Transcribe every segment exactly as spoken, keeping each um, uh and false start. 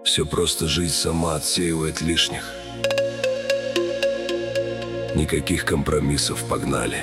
Все просто, жизнь сама отсеивает лишних. Никаких компромиссов, погнали.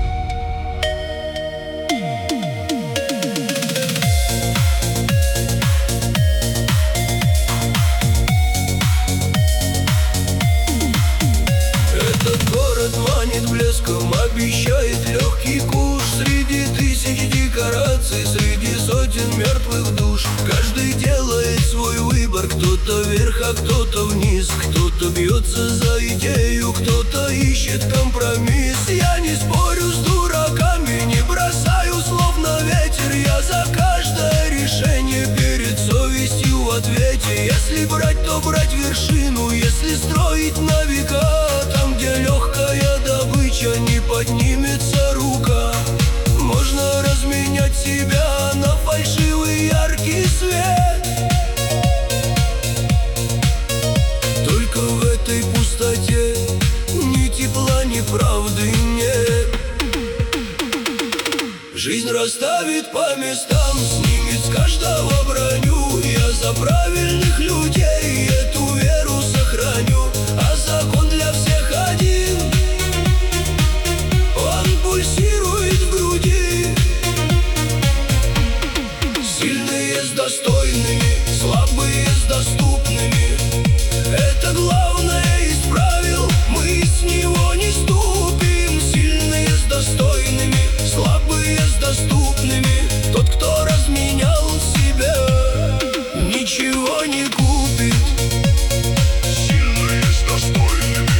Этот город манит блеском, обещает легкий куш. Среди тысяч декораций, среди сотен мертвых душ. Каждый делает свой выбор, кто-то вверх, а кто-то вниз. Кто-то бьется за идею, кто-то ищет компромисс. Я не спорю с дураками, не бросаю слов на ветер. Я за каждое решение перед совестью в ответе. Если брать, то брать вершину, если строить на века. Там, где легкая добыча, не поднимется рука. Можно разменять себя на фальшивый яркий свет. Только в этой пустоте ни тепла, ни правды нет. Жизнь расставит по местам, снимет с каждого броню. Я за правильных людей эту веру сохраню. А закон для всех один, он пульсирует в груди. Сильные с достойными, слабые с доступными. Это главное из правил, мы с него не ступим. Сильные с достойными, слабые с доступными. Тот, кто разменял себя, ничего не купит. Сильные с достойными,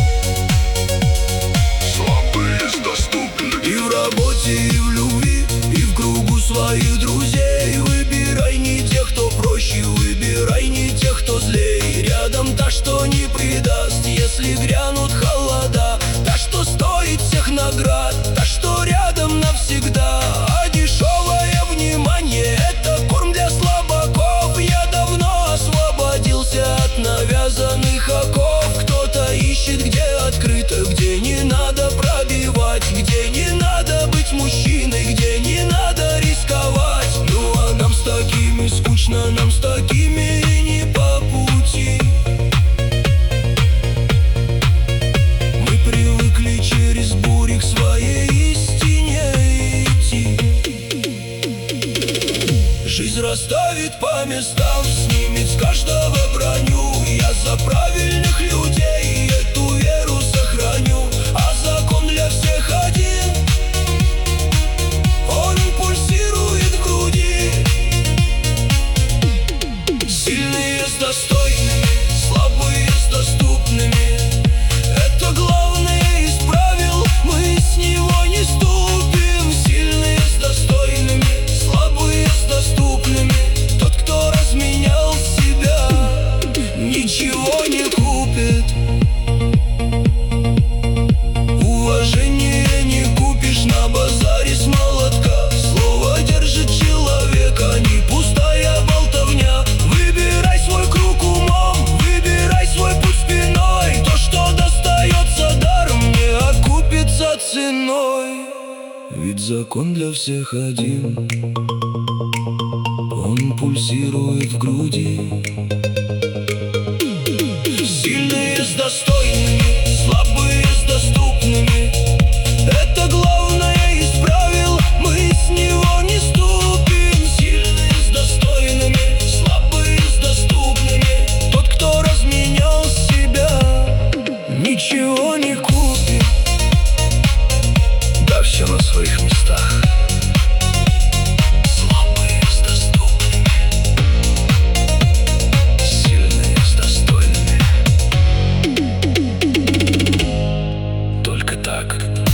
слабые с доступными. И в работе, и в любви, и в кругу своих друзей. Выбирай не тех, кто проще, выбирай не тех, кто злей. Рядом та, что не предаст, если грянут холода. Та, что стоит всех наград, та, что рядом навсегда. А дешевое внимание — это корм для слабаков. Я давно освободился от навязанных оков. Кто-то ищет, где открыто, где не надо пробивать, где не надо быть мужчиной, где не надо рисковать. Ну а нам с такими скучно, нам с такими и не по пути. Мы привыкли через бури к своей истине идти. Жизнь расставит по местам, снимет с каждого броню. Я за правильных людей эту веру сохраню. А закон для всех один, он пульсирует в груди. Сильные с достойными, слабые с доступными. Это главное из правил, мы с него не ступим. Сильные с достойными, слабые с доступными. Тот, кто разменял себя, ничего не купит. Уважение не купишь на базаре с молотка. Слово держит человека, не пустая болтовня. Выбирай свой круг умом, выбирай свой путь спиной. То, что достается даром, не окупится ценой. Ведь закон для всех один, он пульсирует в груди. Сильные с достойными, слабые с доступными. Это главное из правил, мы с него не ступим. Сильные с достойными, слабые с доступными. Тот, кто разменял себя, ничего не купит. Да, все на своих местах. Слабые с доступными, Сильные с достойными. Только так.